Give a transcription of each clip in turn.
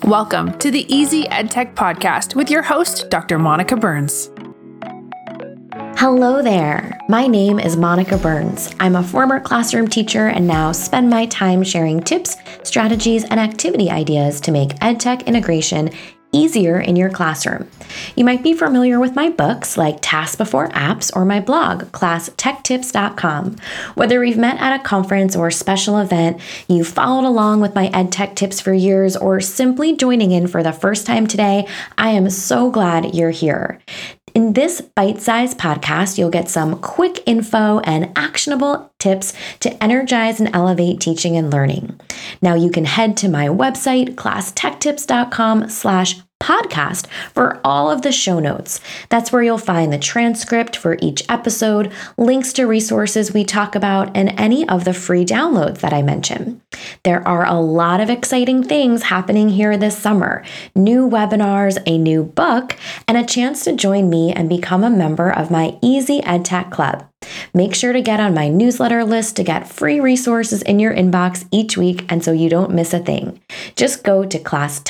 Welcome to the Easy EdTech Podcast with your host, Dr. Monica Burns. Hello there. My name is Monica Burns. I'm a former classroom teacher and now spend my time sharing tips, strategies, and activity ideas to make EdTech integration easier in your classroom. You might be familiar with my books like Tasks Before Apps or my blog, ClassTechTips.com. Whether we've met at a conference or special event, you've followed along with my EdTech tips for years, or simply joining in for the first time today, I am so glad you're here. In this bite-sized podcast, you'll get some quick info and actionable tips to energize and elevate teaching and learning. Now you can head to my website, classtechtips.com/podcast for all of the show notes. That's where you'll find the transcript for each episode, links to resources we talk about, and any of the free downloads that I mention. There are a lot of exciting things happening here this summer. New webinars, a new book, and a chance to join me and become a member of my Easy EdTech Club. Make sure to get on my newsletter list to get free resources in your inbox each week, and so you don't miss a thing. Just go to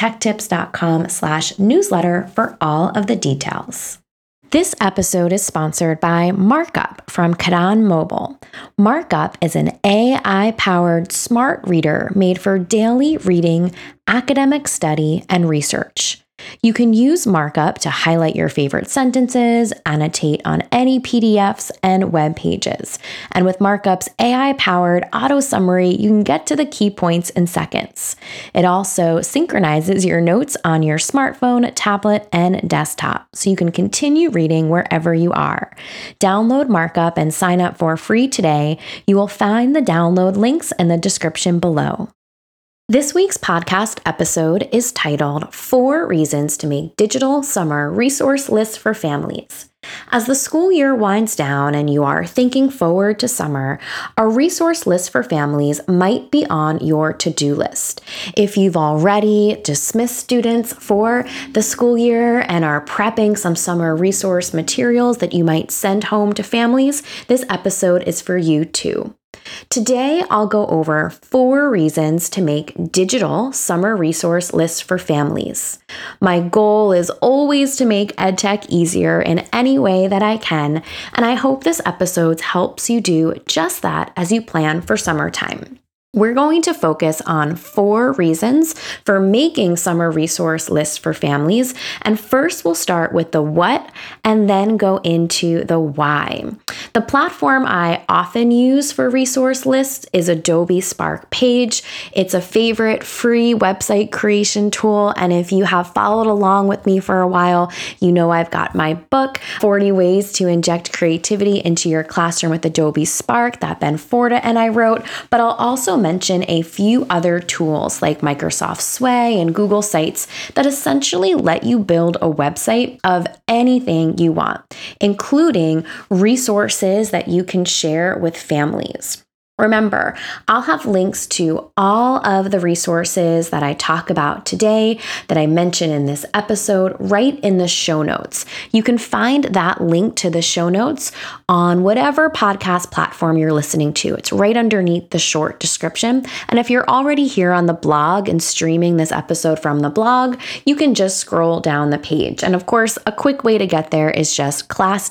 classtechtips.com/newsletter for all of the details. This episode is sponsored by Markup from Kadan Mobile. Markup is an AI-powered smart reader made for daily reading, academic study, and research. You can use Markup to highlight your favorite sentences, annotate on any PDFs and web pages. And with Markup's AI-powered auto summary, you can get to the key points in seconds. It also synchronizes your notes on your smartphone, tablet, and desktop, so you can continue reading wherever you are. Download Markup and sign up for free today. You will find the download links in the description below. This week's podcast episode is titled 4 Reasons to Make Digital Summer Resource Lists for Families. As the school year winds down and you are thinking forward to summer, a resource list for families might be on your to-do list. If you've already dismissed students for the school year and are prepping some summer resource materials that you might send home to families, this episode is for you too. Today, I'll go over 4 reasons to make digital summer resource lists for families. My goal is always to make EdTech easier in any way that I can, and I hope this episode helps you do just that as you plan for summertime. We're going to focus on 4 reasons for making summer resource lists for families. And first, we'll start with the what and then go into the why. The platform I often use for resource lists is Adobe Spark Page. It's a favorite free website creation tool. And if you have followed along with me for a while, you know I've got my book, 40 Ways to Inject Creativity into Your Classroom with Adobe Spark, that Ben Forta and I wrote. But I'll also mention a few other tools like Microsoft Sway and Google Sites that essentially let you build a website of anything you want, including resources that you can share with families. Remember, I'll have links to all of the resources that I talk about today, that I mention in this episode, right in the show notes. You can find that link to the show notes on whatever podcast platform you're listening to. It's right underneath the short description. And if you're already here on the blog and streaming this episode from the blog, you can just scroll down the page. And of course, a quick way to get there is just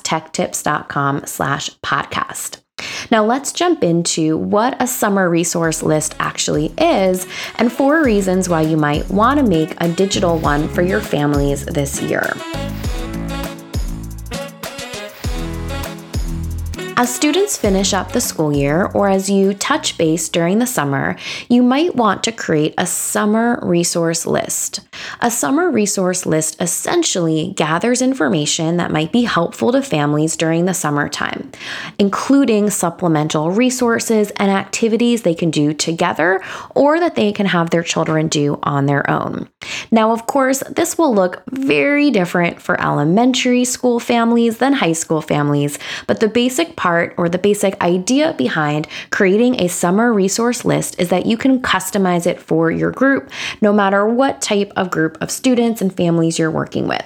classtechtips.com/podcast. Now let's jump into what a summer resource list actually is and 4 reasons why you might want to make a digital one for your families this year. As students finish up the school year, or as you touch base during the summer, you might want to create a summer resource list. A summer resource list essentially gathers information that might be helpful to families during the summertime, including supplemental resources and activities they can do together or that they can have their children do on their own. Now, of course, this will look very different for elementary school families than high school families, but the basic part or the basic idea behind creating a summer resource list is that you can customize it for your group, no matter what type of group of students and families you're working with.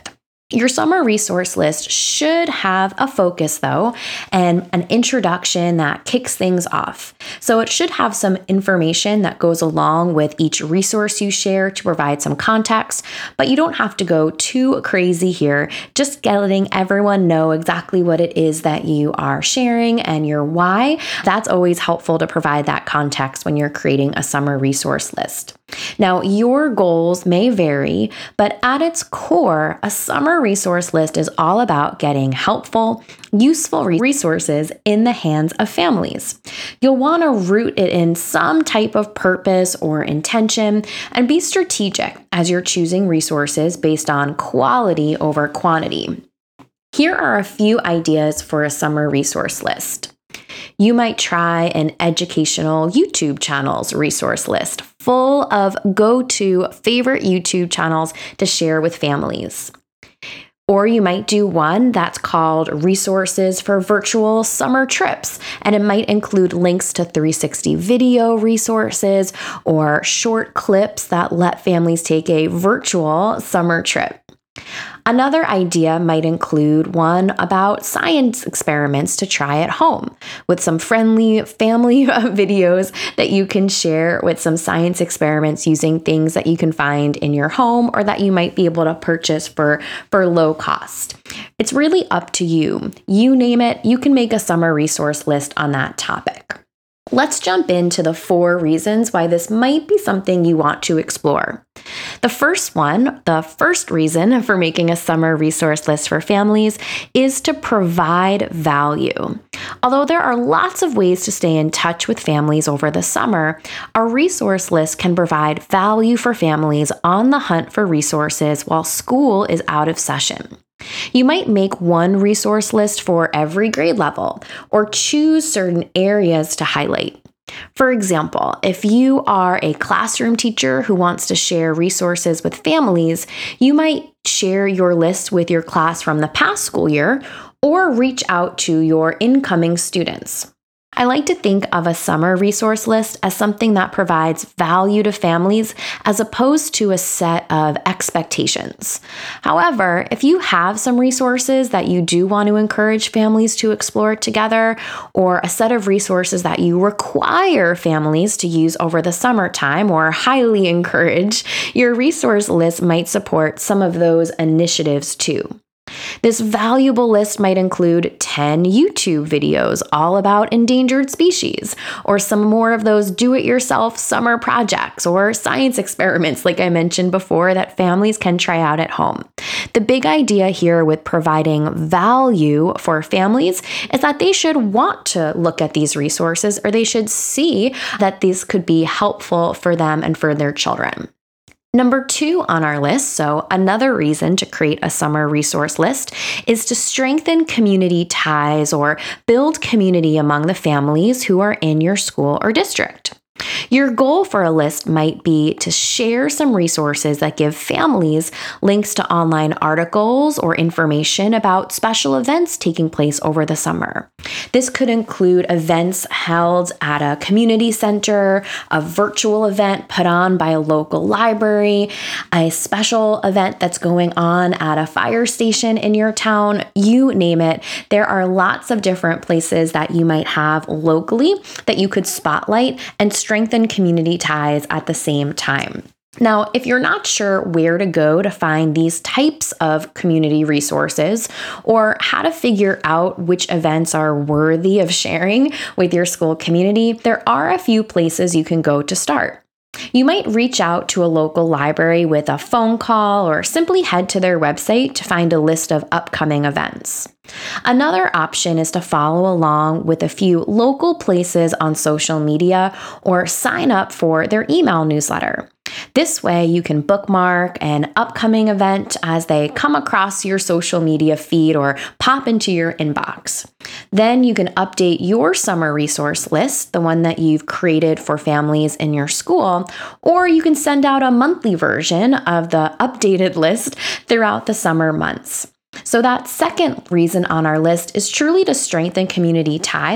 Your summer resource list should have a focus though, and an introduction that kicks things off. So it should have some information that goes along with each resource you share to provide some context, but you don't have to go too crazy here, just letting everyone know exactly what it is that you are sharing and your why. That's always helpful to provide that context when you're creating a summer resource list. Now, your goals may vary, but at its core, a summer resource list is all about getting helpful, useful resources in the hands of families. You'll want to root it in some type of purpose or intention and be strategic as you're choosing resources based on quality over quantity. Here are a few ideas for a summer resource list. You might try an educational YouTube channels resource list full of go-to favorite YouTube channels to share with families. Or you might do one that's called Resources for Virtual Summer Trips, and it might include links to 360 video resources or short clips that let families take a virtual summer trip. Another idea might include one about science experiments to try at home, with some friendly family videos that you can share with some science experiments using things that you can find in your home or that you might be able to purchase for low cost. It's really up to you. You name it, you can make a summer resource list on that topic. Let's jump into the 4 reasons why this might be something you want to explore. The first reason for making a summer resource list for families is to provide value. Although there are lots of ways to stay in touch with families over the summer, a resource list can provide value for families on the hunt for resources while school is out of session. You might make one resource list for every grade level or choose certain areas to highlight. For example, if you are a classroom teacher who wants to share resources with families, you might share your list with your class from the past school year or reach out to your incoming students. I like to think of a summer resource list as something that provides value to families as opposed to a set of expectations. However, if you have some resources that you do want to encourage families to explore together, or a set of resources that you require families to use over the summertime or highly encourage, your resource list might support some of those initiatives too. This valuable list might include 10 YouTube videos all about endangered species, or some more of those do-it-yourself summer projects or science experiments like I mentioned before that families can try out at home. The big idea here with providing value for families is that they should want to look at these resources, or they should see that these could be helpful for them and for their children. Number 2 on our list, so another reason to create a summer resource list, is to strengthen community ties or build community among the families who are in your school or district. Your goal for a list might be to share some resources that give families links to online articles or information about special events taking place over the summer. This could include events held at a community center, a virtual event put on by a local library, a special event that's going on at a fire station in your town, you name it. There are lots of different places that you might have locally that you could spotlight and strengthen community ties at the same time. Now, if you're not sure where to go to find these types of community resources or how to figure out which events are worthy of sharing with your school community, there are a few places you can go to start. You might reach out to a local library with a phone call or simply head to their website to find a list of upcoming events. Another option is to follow along with a few local places on social media or sign up for their email newsletter. This way, you can bookmark an upcoming event as they come across your social media feed or pop into your inbox. Then you can update your summer resource list, the one that you've created for families in your school, or you can send out a monthly version of the updated list throughout the summer months. So that second reason on our list is truly to strengthen community ties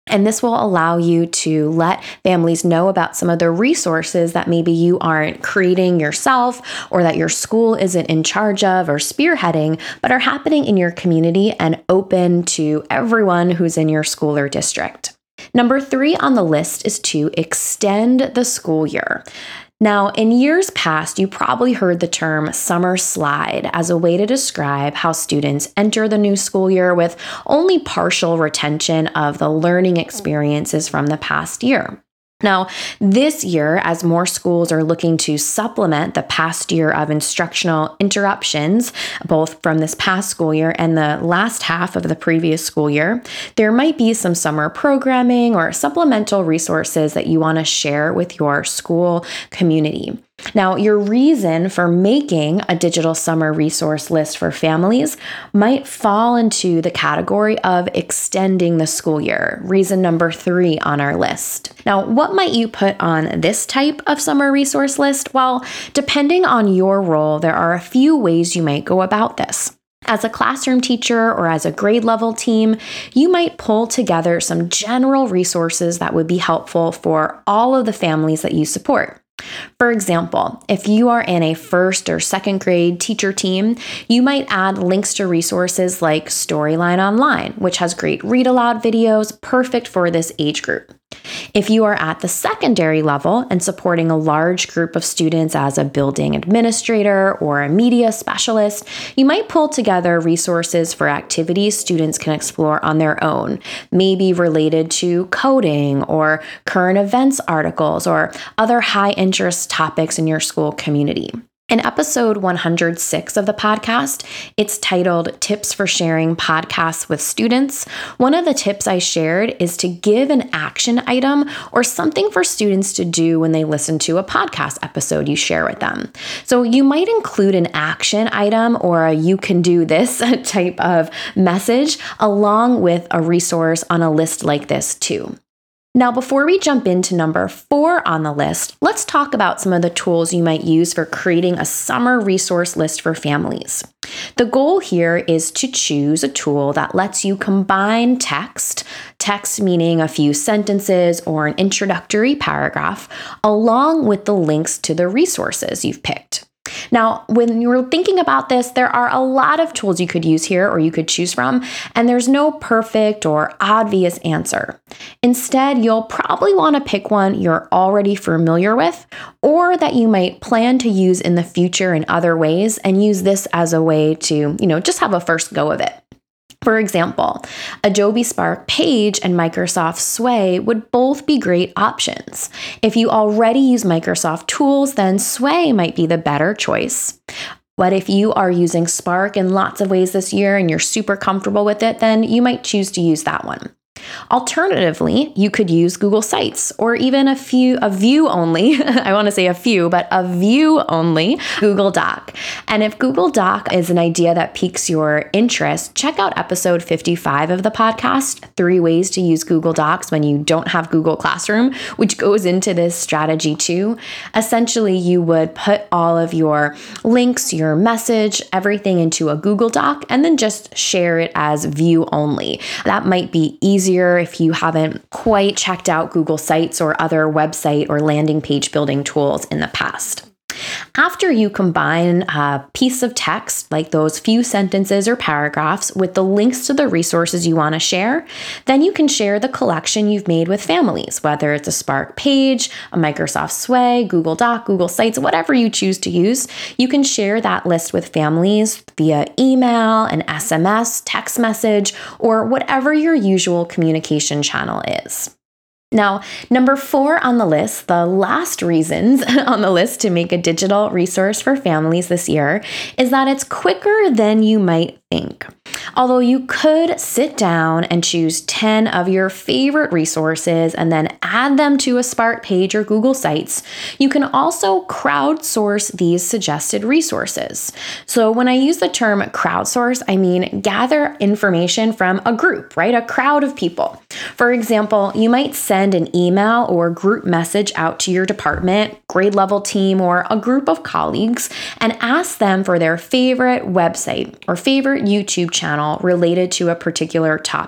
And this will allow you to let families know about some of the resources that maybe you aren't creating yourself or that your school isn't in charge of or spearheading, but are happening in your community and open to everyone who's in your school or district. Number 3 on the list is to extend the school year. Now, in years past, you probably heard the term summer slide as a way to describe how students enter the new school year with only partial retention of the learning experiences from the past year. Now, this year, as more schools are looking to supplement the past year of instructional interruptions, both from this past school year and the last half of the previous school year, there might be some summer programming or supplemental resources that you want to share with your school community. Now, your reason for making a digital summer resource list for families might fall into the category of extending the school year, reason number 3 on our list. Now, what might you put on this type of summer resource list? Well, depending on your role, there are a few ways you might go about this. As a classroom teacher or as a grade level team, you might pull together some general resources that would be helpful for all of the families that you support. For example, if you are in a first or second grade teacher team, you might add links to resources like Storyline Online, which has great read aloud videos perfect for this age group. If you are at the secondary level and supporting a large group of students as a building administrator or a media specialist, you might pull together resources for activities students can explore on their own, maybe related to coding or current events articles or other high interest topics in your school community. In episode 106 of the podcast, it's titled Tips for Sharing Podcasts with Students. One of the tips I shared is to give an action item or something for students to do when they listen to a podcast episode you share with them. So you might include an action item or a you can do this type of message along with a resource on a list like this too. Now, before we jump into number 4 on the list, let's talk about some of the tools you might use for creating a summer resource list for families. The goal here is to choose a tool that lets you combine text meaning a few sentences or an introductory paragraph, along with the links to the resources you've picked. Now, when you're thinking about this, there are a lot of tools you could use here or you could choose from, and there's no perfect or obvious answer. Instead, you'll probably want to pick one you're already familiar with or that you might plan to use in the future in other ways and use this as a way to, just have a first go of it. For example, Adobe Spark Page and Microsoft Sway would both be great options. If you already use Microsoft tools, then Sway might be the better choice. But if you are using Spark in lots of ways this year and you're super comfortable with it, then you might choose to use that one. Alternatively, you could use Google Sites or even a view only, I want to say a few, but a view only Google Doc. And if Google Doc is an idea that piques your interest, check out episode 55 of the podcast, 3 Ways to Use Google Docs When You Don't Have Google Classroom, which goes into this strategy too. Essentially, you would put all of your links, your message, everything into a Google Doc and then just share it as view only. That might be easier if you haven't quite checked out Google Sites or other website or landing page building tools in the past. After you combine a piece of text, like those few sentences or paragraphs, with the links to the resources you want to share, then you can share the collection you've made with families, whether it's a Spark Page, a Microsoft Sway, Google Doc, Google Sites, whatever you choose to use. You can share that list with families via email, an SMS, text message, or whatever your usual communication channel is. Now, number 4 on the list, the last reasons on the list to make a digital resource for families this year, is that it's quicker than you might think. Although you could sit down and choose 10 of your favorite resources and then add them to a Spark Page or Google Sites, you can also crowdsource these suggested resources. So when I use the term crowdsource, I mean gather information from a group, right? A crowd of people. For example, you might send an email or group message out to your department, grade level team, or a group of colleagues and ask them for their favorite website or favorite YouTube channel related to a particular topic.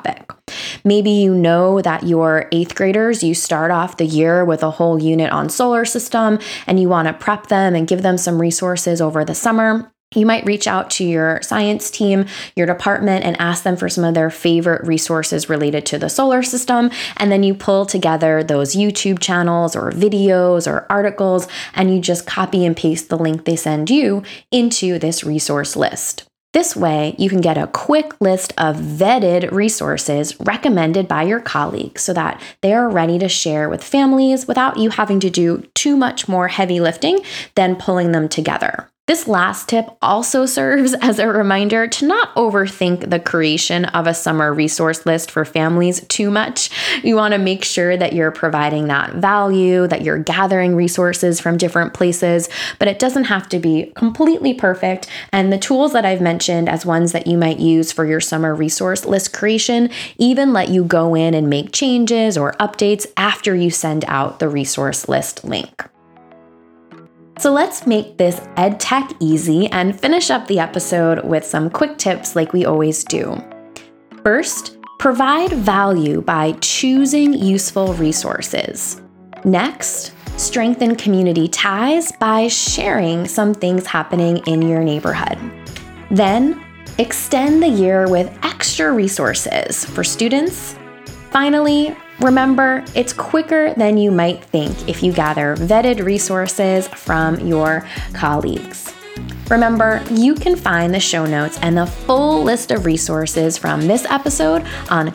Maybe you know that your 8th graders, you start off the year with a whole unit on solar system and you want to prep them and give them some resources over the summer. You might reach out to your science team, your department, and ask them for some of their favorite resources related to the solar system. And then you pull together those YouTube channels or videos or articles, and you just copy and paste the link they send you into this resource list. This way, you can get a quick list of vetted resources recommended by your colleagues so that they are ready to share with families without you having to do too much more heavy lifting than pulling them together. This last tip also serves as a reminder to not overthink the creation of a summer resource list for families too much. You want to make sure that you're providing that value, that you're gathering resources from different places, but it doesn't have to be completely perfect. And the tools that I've mentioned as ones that you might use for your summer resource list creation even let you go in and make changes or updates after you send out the resource list link. So let's make this EdTech easy and finish up the episode with some quick tips like we always do. First, provide value by choosing useful resources. Next, strengthen community ties by sharing some things happening in your neighborhood. Then, extend the year with extra resources for students. Finally, remember, it's quicker than you might think if you gather vetted resources from your colleagues. Remember, you can find the show notes and the full list of resources from this episode on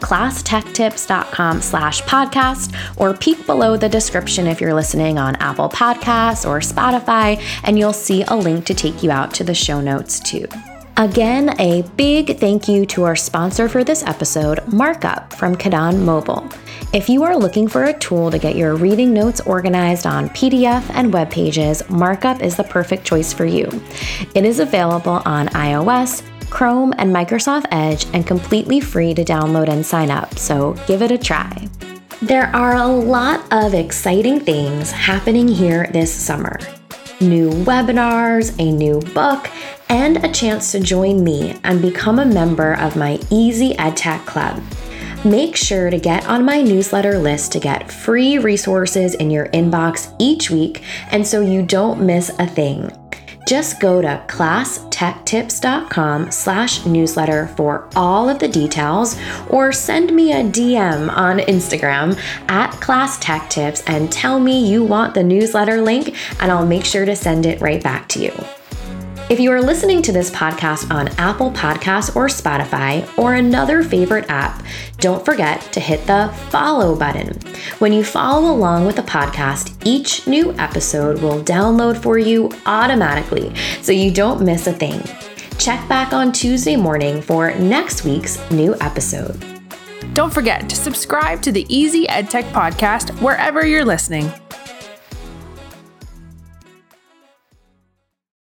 classtechtips.com/podcast, or peek below the description if you're listening on Apple Podcasts or Spotify, and you'll see a link to take you out to the show notes too. Again, a big thank you to our sponsor for this episode, Markup from Kadon Mobile. If you are looking for a tool to get your reading notes organized on PDF and web pages, Markup is the perfect choice for you. It is available on iOS, Chrome, and Microsoft Edge, and completely free to download and sign up, so give it a try. There are a lot of exciting things happening here this summer. New webinars, a new book, and a chance to join me and become a member of my Easy EdTech Club. Make sure to get on my newsletter list to get free resources in your inbox each week, and so you don't miss a thing. Just go to classtechtips.com/newsletter for all of the details, or send me a DM on Instagram @classtechtips and tell me you want the newsletter link, and I'll make sure to send it right back to you. If you are listening to this podcast on Apple Podcasts or Spotify or another favorite app, don't forget to hit the follow button. When you follow along with the podcast, each new episode will download for you automatically, so you don't miss a thing. Check back on Tuesday morning for next week's new episode. Don't forget to subscribe to the Easy EdTech podcast wherever you're listening.